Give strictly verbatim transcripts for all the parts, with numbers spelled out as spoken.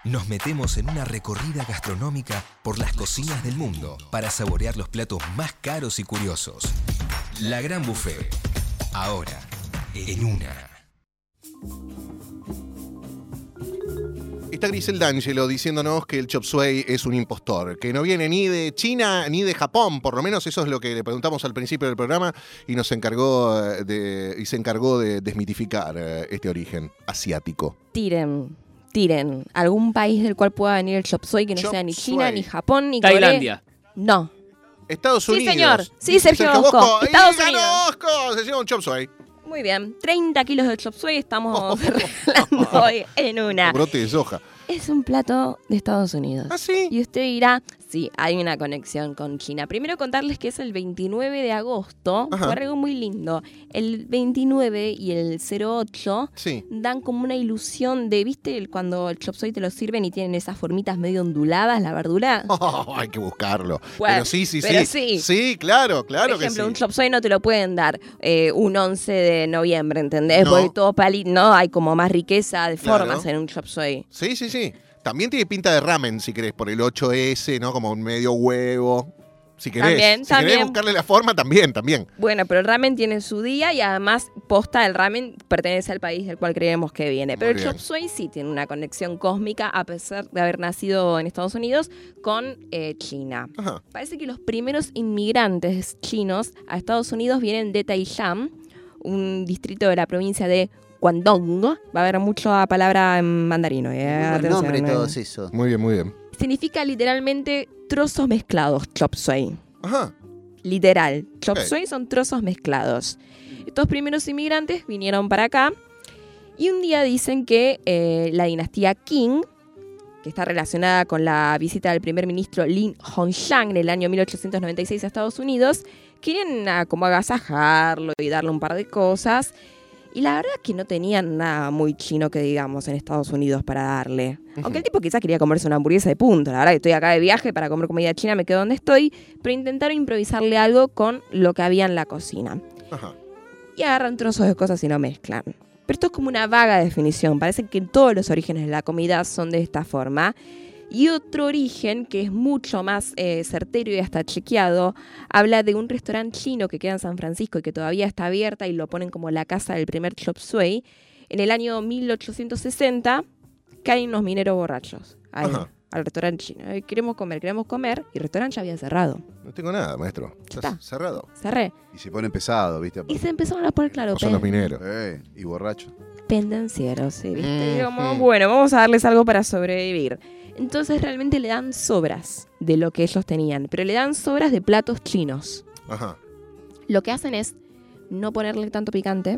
Nos metemos en una recorrida gastronómica por las cocinas del mundo para saborear los platos más caros y curiosos. La Gran Buffet. Ahora, en una. Está Grisel D'Angelo diciéndonos que el chop suey es un impostor, que no viene ni de China ni de Japón, por lo menos eso es lo que le preguntamos al principio del programa y nos encargó de, y se encargó de desmitificar este origen asiático. Tiren, tiren. ¿Algún país del cual pueda venir el chop suey que no Chop sea ni suey. China, ni Japón, ni Tailandia. Corea? No. Estados Sí, Unidos. señor. Sí, Sergio Bosco. ¡Y Estados ganó Unidos. Bosco! Se lleva un chop suey. Muy bien. treinta kilos de chop suey estamos regalando hoy en una. Brote de soja. Es un plato de Estados Unidos. ¿Ah, sí? Y usted dirá, sí, hay una conexión con China. Primero contarles que es el veintinueve de agosto, Ajá. fue algo muy lindo. El veintinueve y el cero ocho Sí. dan como una ilusión de, ¿viste? el- Cuando el chop suey te lo sirven y tienen esas formitas medio onduladas, la verdura. Oh, hay que buscarlo. Bueno, pero sí, sí, pero sí. sí. Sí, claro, claro Por ejemplo, que un sí. chop suey no te lo pueden dar eh, un once de noviembre, ¿entendés? No. Porque todo palito, no, hay como más riqueza de Claro. formas en un chop suey. Sí, sí, sí. También tiene pinta de ramen, si querés, por el ocho ese, ¿no? Como un medio huevo. Si querés, También, si también. querés buscarle la forma, también, también. Bueno, pero el ramen tiene su día y además posta el ramen pertenece al país del cual creemos que viene. Pero Muy el bien. chop suey sí tiene una conexión cósmica a pesar de haber nacido en Estados Unidos con eh, China. Ajá. Parece que los primeros inmigrantes chinos a Estados Unidos vienen de Taiyang, un distrito de la provincia de Guangdong. Va a haber mucha palabra en mandarino. eh, Muy buen atención, nombre eh. todos esos. Muy bien, muy bien. Significa literalmente trozos mezclados, chop suey. Ajá. Literal. Chop Ok. suey son trozos mezclados. Estos primeros inmigrantes vinieron para acá y un día dicen que eh, la dinastía Qing, que está relacionada con la visita del primer ministro Lin Hongxiang en el año mil ochocientos noventa y seis a Estados Unidos, quieren ah, como agasajarlo y darle un par de cosas. Y la verdad que no tenían nada muy chino que digamos en Estados Unidos para darle. Aunque el tipo quizás quería comerse una hamburguesa de punto. La verdad que estoy acá de viaje para comer comida china, me quedo donde estoy. Pero intentaron improvisarle algo con lo que había en la cocina. Ajá. Y agarran trozos de cosas y lo mezclan. Pero esto es como una vaga definición. Parece que todos los orígenes de la comida son de esta forma. Y otro origen, que es mucho más eh, certero y hasta chequeado, habla de un restaurante chino que queda en San Francisco y que todavía está abierta y lo ponen como la casa del primer chop suey. En el año mil ochocientos sesenta caen unos mineros borrachos ahí, Ajá. al restaurante chino. Eh, queremos comer, queremos comer. Y el restaurante ya había cerrado. No tengo nada, maestro. Estás Está. cerrado. Cerré. Y se pone pesado, ¿viste? Y se empezaron a poner claro. No son los mineros. Eh, y borracho. Pendencieros, sí, ¿viste? Y Mm, como, mm. bueno, vamos a darles algo para sobrevivir. Entonces realmente le dan sobras de lo que ellos tenían, pero le dan sobras de platos chinos. Ajá. Lo que hacen es no ponerle tanto picante,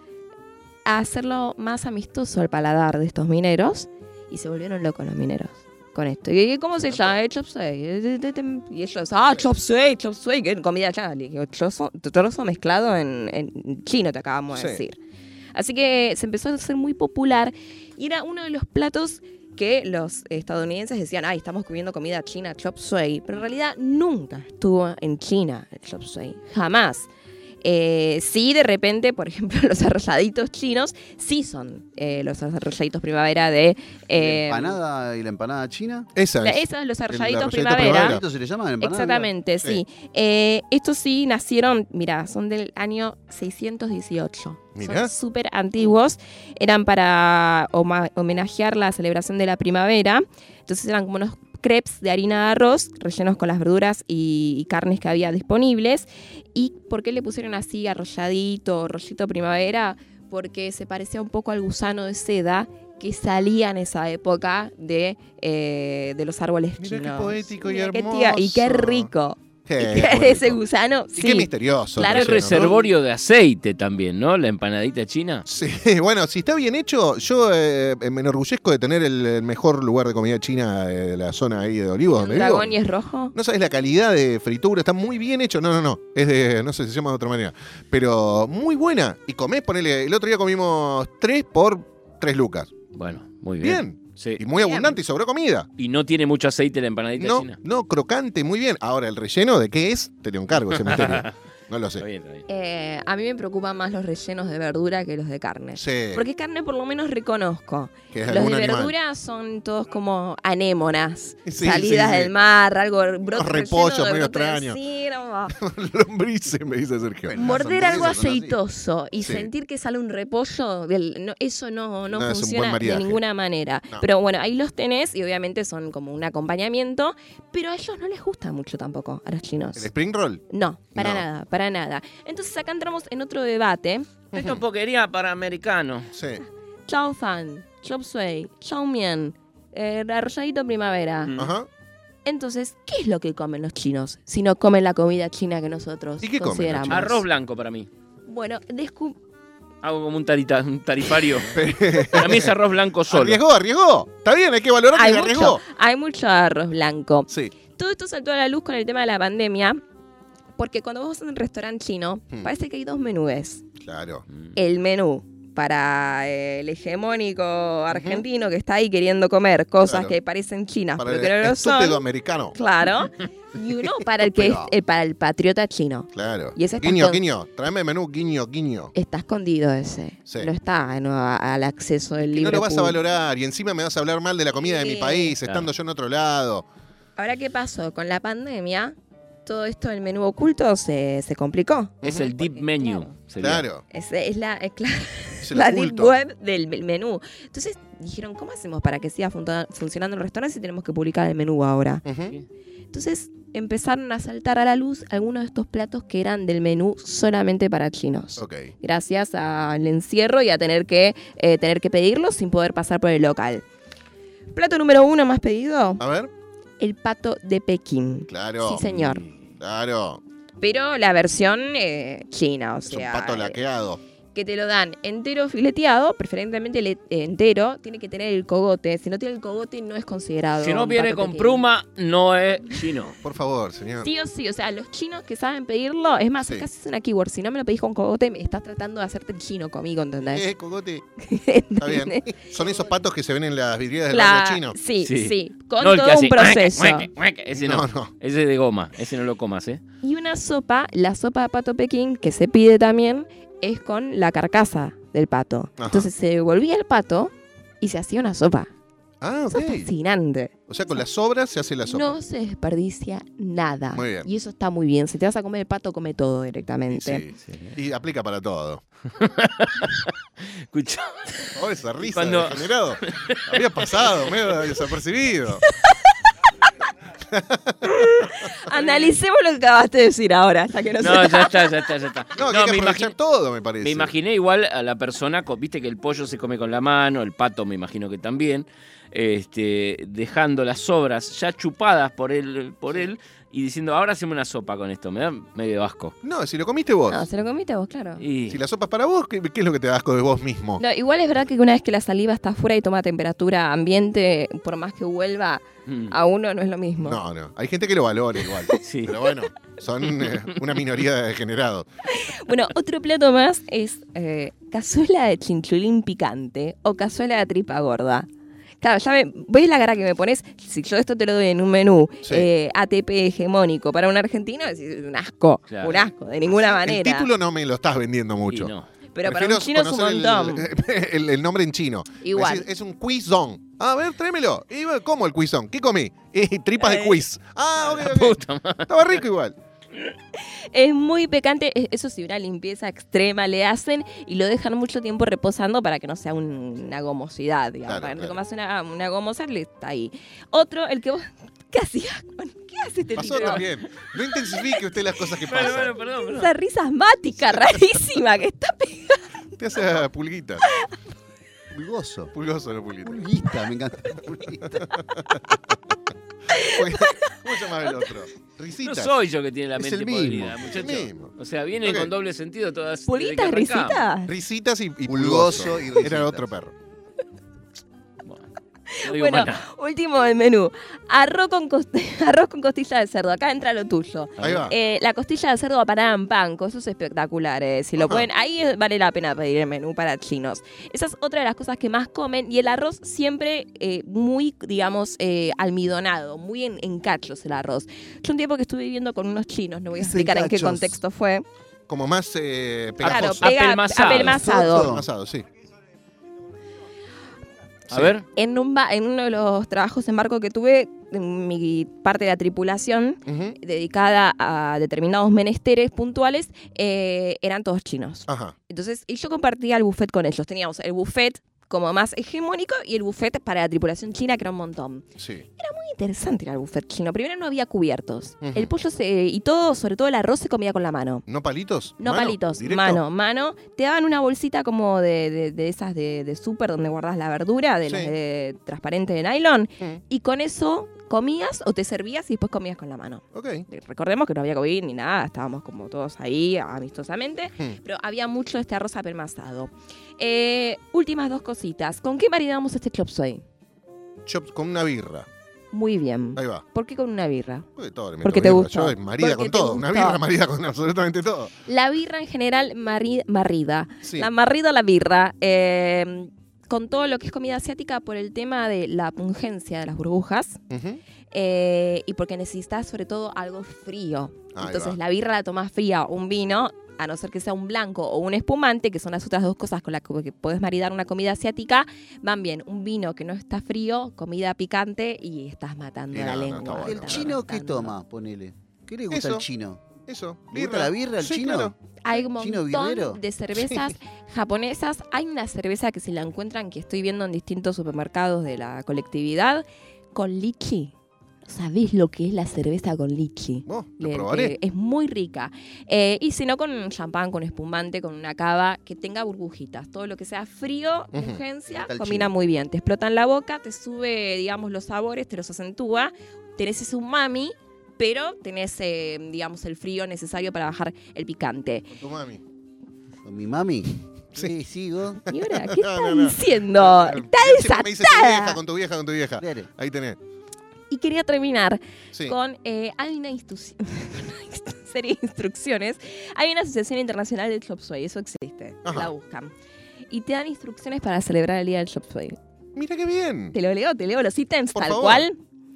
a hacerlo más amistoso al paladar de estos mineros, y se volvieron locos los mineros con esto. ¿Y cómo se llama? Eh, chop suey. Y ellos, ah, chop suey, chop suey, que comida china. Le dije, trozo, trozo mezclado en, en chino, te acabamos de Sí. decir. Así que se empezó a hacer muy popular y era uno de los platos que los estadounidenses decían, ay, estamos comiendo comida china, chop suey. Pero en realidad nunca estuvo en China el chop suey. Jamás. Eh, sí, de repente, por ejemplo, los arrolladitos chinos sí son eh, los arrolladitos primavera de... eh, ¿La empanada y la empanada china? Esa la- es. esos, los el arrolladitos arrolladito primavera. primavera. ¿Esto se le llama empanada? Exactamente, sí. Eh, estos sí nacieron, mira, son del año seiscientos dieciocho. Mirá. Son súper antiguos. Eran para homa- homenajear la celebración de la primavera. Entonces eran como unos crepes de harina de arroz rellenos con las verduras y, y carnes que había disponibles. ¿Y por qué le pusieron así arrolladito, rollito primavera? Porque se parecía un poco al gusano de seda que salía en esa época de, eh, de los árboles Mirá qué chinos. poético y Mirá qué hermoso. tía- y qué rico. Qué Y qué- bonito. ese gusano, Y sí. qué misterioso. Claro, el El relleno, ¿no? reservorio de aceite también, ¿no? La empanadita china. Sí, bueno, si está bien hecho, yo eh, me enorgullezco de tener el, el mejor lugar de comida china de la zona ahí de Olivos, ¿Un donde vivo. dragón y es rojo? No sabes la calidad de fritura, está muy bien hecho. No, no, no. Es de, no sé, se llama de otra manera. Pero muy buena. Y comés, ponele, el otro día comimos tres por tres lucas. Bueno, muy bien. Bien. Sí. Y muy Bien. abundante y sobró comida. Y no tiene mucho aceite la empanadita No, china. no, crocante, muy bien. Ahora, el relleno de qué es, te lo encargo ese misterio. No lo Está sé. bien, está bien. Eh, a mí me preocupan más los rellenos de verdura que los de carne. Sí. Porque carne por lo menos reconozco. Que es Los de algún animal. verdura son todos como anémonas, Sí, salidas sí, sí. del mar, algo brote repollos relleno de medio brote de extraños. círamo. Lombrices, me dice Sergio. Bueno, Morder Las algo hamburguesas son así. aceitoso y Sí. sentir que sale un repollo, del- no, eso no, no, No, es un buen funciona de maridaje. ninguna manera. No. Pero bueno, ahí los tenés y obviamente son como un acompañamiento, pero a ellos no les gusta mucho tampoco, a los chinos. ¿El spring roll? No, para No. nada, para nada. Entonces acá entramos en otro debate. Esto es poquería para americanos. Sí. Chao fan, chop suey, chao mien, eh, arrolladito primavera. Mm. Ajá. Entonces, ¿qué es lo que comen los chinos si no comen la comida china que nosotros ¿Y qué comen los consideramos? chinos? Arroz blanco para mí. Bueno, descu- Hago como un, tarita- un tarifario. Para mí es arroz blanco solo. Arriesgó, arriesgó. Está bien, hay que valorar hay que mucho, arriesgó. hay mucho arroz blanco. Sí. Todo esto saltó a la luz con el tema de la pandemia, porque cuando vos vas a un restaurante chino, Hmm. parece que hay dos menús. Claro. Mm. El menú para eh, el hegemónico argentino que está ahí queriendo comer cosas Claro. que parecen chinas, Para pero el que no lo estúpido son. americano. Claro. Y uno para el que es, Pero- eh, para el patriota chino. Claro. Y ese está Guiño, con- guiño. Tráeme menú, guiño, guiño. Está escondido ese. Sí. No está no, a- al acceso del Y libre no lo vas a público. valorar. Y encima me vas a hablar mal de la comida de mi Sí. país, Claro. estando yo en otro lado. Ahora, ¿qué pasó? Con la pandemia, todo esto del menú oculto se, se complicó. Es el deep Porque, menu. claro. sería. Claro. Es, es la, es cla- Es el la deep oculto. web del del menú. Entonces dijeron, ¿cómo hacemos para que siga fun- funcionando el restaurante si tenemos que publicar el menú ahora? Ujú. Entonces empezaron a saltar a la luz algunos de estos platos que eran del menú solamente para chinos. Ok. Gracias al encierro y a tener que, eh, tener que pedirlos sin poder pasar por el local. Plato número uno más pedido, A ver. el pato de Pekín. Claro. Sí, señor. Claro. Pero la versión eh, china, o Es un sea, pato eh, laqueado. que te lo dan entero fileteado, preferentemente le- eh, entero, tiene que tener el cogote. Si no tiene el cogote no es considerado. Si no un viene pato con Pekín. pluma, no es chino. Por favor, señor. Sí o sí, o sea, los chinos que saben pedirlo, es más, Sí. casi es una keyword. Si no me lo pedís con cogote, me estás tratando de hacerte el chino conmigo, ¿entendés? Eh, cogote. Está bien. Son esos patos que se ven en las vidrieras del Cla- barrio chino. Sí, sí, Sí. con No el que todo hace un proceso. mueque, mueque, Ese no. No, no. Ese es de goma. Ese no lo comas, ¿eh? Y una sopa, la sopa de pato Pekín, que se pide también, es con la carcasa del pato. Ajá. Entonces se devolvía el pato y se hacía una sopa. Ah, Eso ok. es fascinante. O sea, con las sobras se hace la sopa. No se desperdicia nada. Muy bien. Y eso está muy bien. Si te vas a comer el pato, come todo directamente. Sí. Y aplica para todo. Escucha. Oh, esa risa Cuando- de degenerado. Había pasado, medio desapercibido. Analicemos lo que acabaste de decir ahora, ya que no, No, se ya está, ya está, ya está. No, que hay que me, aprovechar imagi- todo, me parece. me imaginé igual a la persona, co- viste que el pollo se come con la mano, el pato me imagino que también, este, dejando las sobras ya chupadas por él, por él y diciendo, ahora hacemos una sopa con esto. Me da medio asco. No, si lo comiste vos. No, se lo comiste vos, claro. Y Si la sopa es para vos, ¿qué, qué es lo que te da asco de vos mismo? No, igual es verdad que una vez que la saliva está afuera y toma temperatura ambiente, por más que vuelva, mm, a uno no es lo mismo. No, no. Hay gente que lo valora igual. sí. Pero bueno, son eh, una minoría de degenerados. Bueno, otro plato más es eh, cazuela de chinchulín picante o cazuela de tripa gorda. Claro, ya me, ¿ves la cara que me pones? Si yo esto te lo doy en un menú Sí. eh, A T P hegemónico para un argentino, es un asco, Claro. un asco, de ninguna El manera. título no me lo estás vendiendo Y mucho. no. Pero para Prefiero un chino es un conocer el- montón. El, el nombre en chino. Igual. Es, decir, es un quizón. A ver, tráemelo. Y, bueno, ¿cómo el quizón? ¿Qué comí? Y tripas de Eh. quiz. Ah, ok, La ok. puta madre. Estaba rico igual. Es muy picante, es- eso sí, una limpieza extrema le hacen y lo dejan mucho tiempo reposando para que no sea un- una gomosidad, digamos. Claro, para que no te claro. comas una, una gomosa, le está ahí. Otro, el que vos... ¿Qué hacías? con- ¿Qué hace este Pasó tipo? también. No intensifique usted las cosas que Bueno, pasan. bueno, perdón, perdón. Esa risa asmática rarísima que está pegando. Te hace pulguita. Pulgoso. Pulgoso la pulguita. Pulguista, me encanta. Pulguista. ¿Cómo se llama el otro? No Risitas. soy yo que tiene la Es mente el mismo, podrida, es muchacho. el mismo. O sea, viene Ok. con doble sentido todas. desde que ¿Pulguitas, arrancamos. risitas? Risitas y, y Pulgoso pulgoso. y risita. Era otro perro. Bueno. No digo Bueno, más nada. último del menú. Arroz con, cost- arroz con costilla de cerdo. Acá entra lo tuyo. Ahí va. Eh, la costilla de cerdo apanada en panko, eso es espectacular. eh. Si lo Ajá. pueden, ahí vale la pena pedir el menú para chinos. Esa es otra de las cosas que más comen. Y el arroz siempre eh, muy, digamos, eh, almidonado, muy en, en cachos el arroz. Yo un tiempo que estuve viviendo con unos chinos, no voy a Es en explicar en qué cachos. contexto fue. Como más eh, Claro, pegajoso. pega, Apelmazado. apelmazado. Apelmazado, sí. A Sí. ver. En, un ba- en uno de los trabajos en barco que tuve, en mi parte de la tripulación, Ujú. dedicada a determinados menesteres puntuales, eh, eran todos chinos. Ajá. Entonces, y yo compartía el buffet con ellos. Teníamos el buffet como más hegemónico y el buffet para la tripulación china, que era un montón. Sí. Muy interesante era el buffet chino. Primero no había cubiertos. Ujú. El pollo se, y todo, sobre todo el arroz, se comía con la mano. ¿No palitos? No ¿Mano? palitos, ¿Directo? mano, mano. Te daban una bolsita como de, de, de esas de, de súper donde guardas la verdura, de Sí. las de transparente de nylon. Mm. Y con eso comías o te servías y después comías con la mano. Ok. Recordemos que no había COVID ni nada, estábamos como todos ahí amistosamente, Hmm. pero había mucho de este arroz apelmazado. Eh, últimas dos cositas. ¿Con qué maridamos este chop suey? Chops con una birra. Muy bien. Ahí va. ¿Por qué con una birra? Porque, todo le meto Porque te birra. gustó. Yo, marida Porque con te todo. Una gustó. birra marida con absolutamente todo. La birra en general marri- marrida. Sí. La marrida la birra. eh, con todo lo que es comida asiática por el tema de la pungencia de las burbujas. Ujú. eh, y porque necesitas sobre todo algo frío. Ahí Entonces va. la birra la tomás fría, un vino, a no ser que sea un blanco o un espumante, que son las otras dos cosas con las que podés maridar una comida asiática, van bien. Un vino que no está frío, comida picante y estás matando Y la no, no, lengua. está bueno. ¿El estás chino qué matando. toma? Ponele. ¿Qué le gusta Eso. al chino? Eso. ¿Le gusta la birra al Sí, chino? claro. Hay un ¿Chino montón birrero? de cervezas japonesas. Hay una cerveza que si la encuentran, que estoy viendo en distintos supermercados de la colectividad, con lichi. ¿Sabés lo que es la cerveza con lichi? Oh, lo Le- probaré. le- es muy rica. Eh, y si no, con un champán, con espumante, con una cava que tenga burbujitas. Todo lo que sea frío, Ujú. urgencia, Está el combina chino. muy bien. Te explota en la boca, te sube, digamos, los sabores, te los acentúa. Tenés ese umami, pero tenés, eh, digamos, el frío necesario para bajar el picante. Con tu mami. ¿Con mi mami? Sí. Sí, sigo. ¿Y ahora qué No, está no, no. diciendo? Está Siempre me dice tu vieja, desatada. con tu vieja, con tu vieja. Dale. Ahí tenés. Y quería terminar Sí. con, eh, hay una instrucción, serie de instrucciones. Hay una asociación internacional del chop suey, eso existe, Ajá. la buscan. Y te dan instrucciones para celebrar el día del chop suey. Mira qué bien. Te lo leo, te leo los ítems Por tal favor. cual.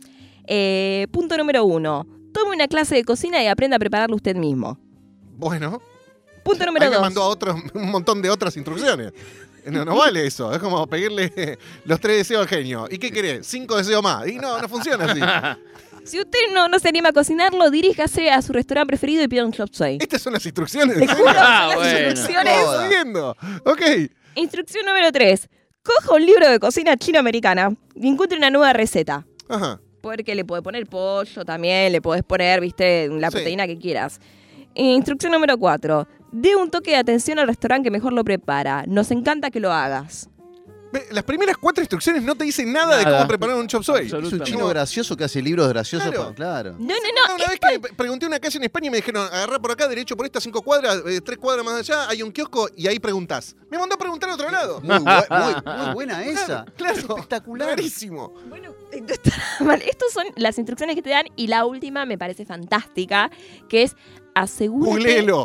Eh, punto número uno, tome una clase de cocina y aprenda a prepararlo usted mismo. Bueno. Punto número Ahí me dos. mandó a otros, un montón de otras instrucciones. No, no vale eso. Es como pedirle los tres deseos al genio. ¿Y qué querés? Cinco deseos más. Y no, no funciona así. Si usted no, no se anima a cocinarlo, diríjase a su restaurante preferido y pida un chop suey. Estas son las instrucciones. Te ¿en juro, serio? son Ah, las bueno. instrucciones. ¿Estás jodiendo? Ok. Instrucción número tres. Coja un libro de cocina chino-americana y encuentre una nueva receta. Ajá. Porque le puedes poner pollo también, le podés poner, viste, la Sí. proteína que quieras. Instrucción número cuatro. Dé un toque de atención al restaurante que mejor lo prepara. Nos encanta que lo hagas. Ve, las primeras cuatro instrucciones no te dicen nada, de Nada. cómo preparar un chop suey. Es un Absolutamente. chino gracioso que hace libros graciosos. Claro. para- Claro. No, no, Ah, no. una vez que pre- pregunté una casa en España y me dijeron, agarrá por acá, derecho por estas cinco cuadras, eh, tres cuadras más allá, hay un kiosco y ahí preguntás. Me mandó a preguntar a otro lado. Muy, bu- muy- muy buena esa. Claro, Espectacular. Clarísimo. Bueno, no está mal. Estas son las instrucciones que te dan y la última me parece fantástica, que es asegúrese, Googleelo.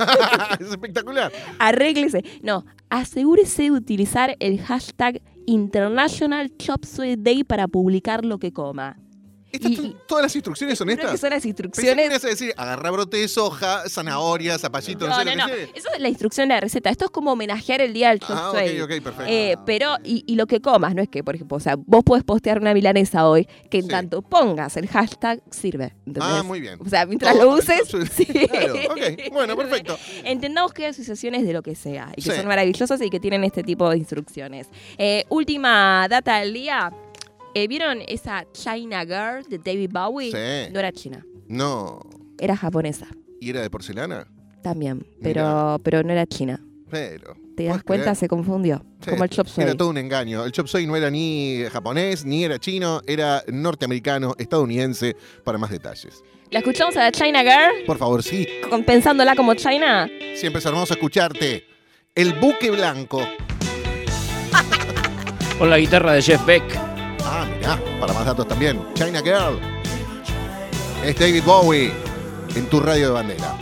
Es espectacular. arréglese. No, asegúrese de utilizar el hashtag International Chop Suey Day para publicar lo que coma. Estas Y- son- todas las instrucciones son Creo que estas. son las Pensé que instrucciones. ibas a decir, agarrá brote de soja, zanahoria, zapallito, no, No, sé no, lo no. que sea. Eso es la instrucción de la receta. Esto es como homenajear el día del chop Ah, suey. ok, ok, perfecto. Eh, pero, y, y lo que comas, no es que, por ejemplo, o sea, vos podés postear una milanesa hoy, que en Sí. tanto pongas el hashtag, sirve. ¿entendés? Ah, muy bien. O sea, mientras Todo lo para el uses, chop sí. suey. Claro, ok, bueno, perfecto. Entendamos que hay asociaciones de lo que sea y que Sí. son maravillosas y que tienen este tipo de instrucciones. Eh, última data del día. Eh, ¿Vieron esa China Girl de David Bowie? Sí. No era china, No. era japonesa ¿Y era de porcelana? también, pero, pero no era china. Pero. ¿Te das ¿podés cuenta? creer? Se confundió, Sí, como el chop suey. Era todo un engaño. El chop suey no era ni japonés, ni era chino, era norteamericano, estadounidense, para más detalles. ¿La escuchamos a la China Girl? Por favor, sí. Con- Pensándola como China. Siempre es hermoso escucharte. El buque blanco. Con la guitarra de Jeff Beck. Ah, mirá, para más datos también. China Girl. Es David Bowie en tu radio de bandera.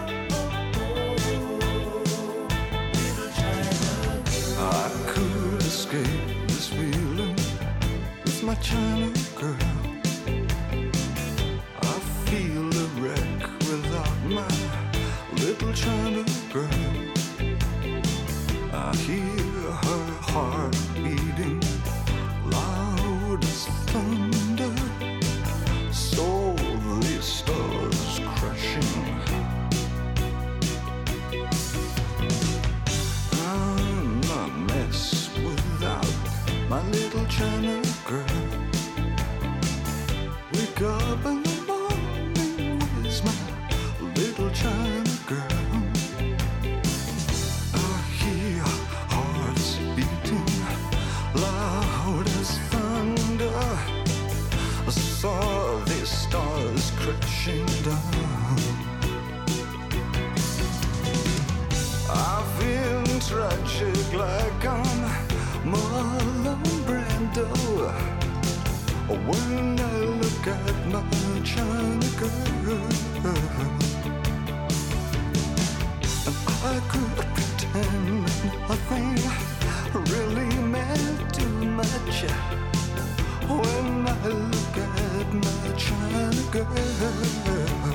I could escape this feeling with my China girl. I feel a wreck without my little China girl. I hear her heart beating loud as thunder. So the stars crashing. I'm a mess without my little China girl. Wake up in the morning, where's my little China girl? I hear hearts beating loud as thunder. I saw the stars crashing down. I feel tragic like I'm Marlon Brando when I look at my China girl. And I could pretend nothing really meant too much when I look at my China girl.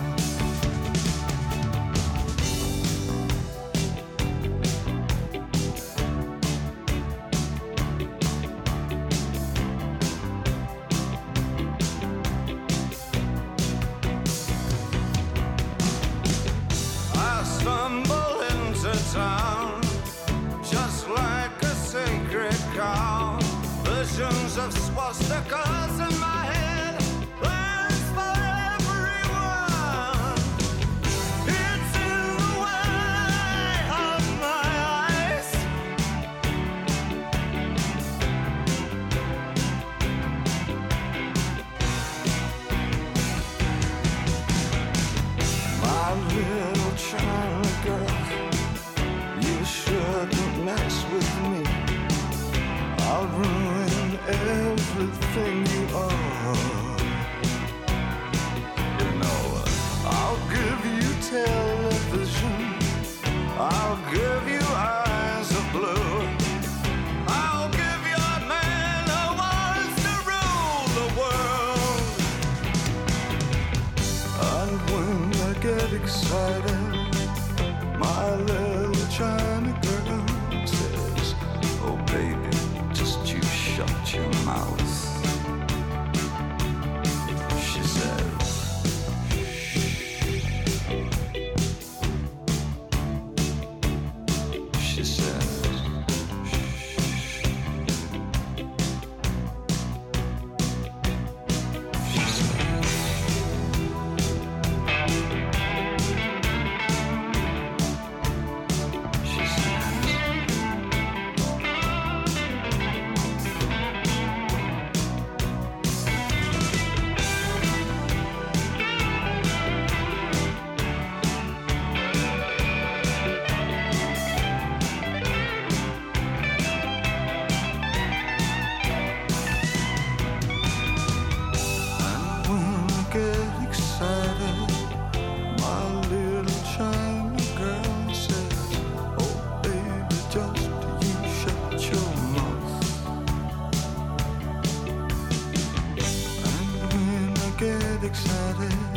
I stumble into town just like a sacred cow. Visions of swastikas in my head, plans for everyone. It's in the way of my eyes. My little China girl, you shouldn't mess with me. I'll ruin everything you are. You know, I'll give you television. I'll give you eyes of blue. I'll give your man who wants to rule the world. And when I get excited, my little China girl says, oh baby, just you shut your mouth. She says, she says, she says, she says, and when I get excited, my little China girl says, oh baby, just you shut your mouth. And when I get excited,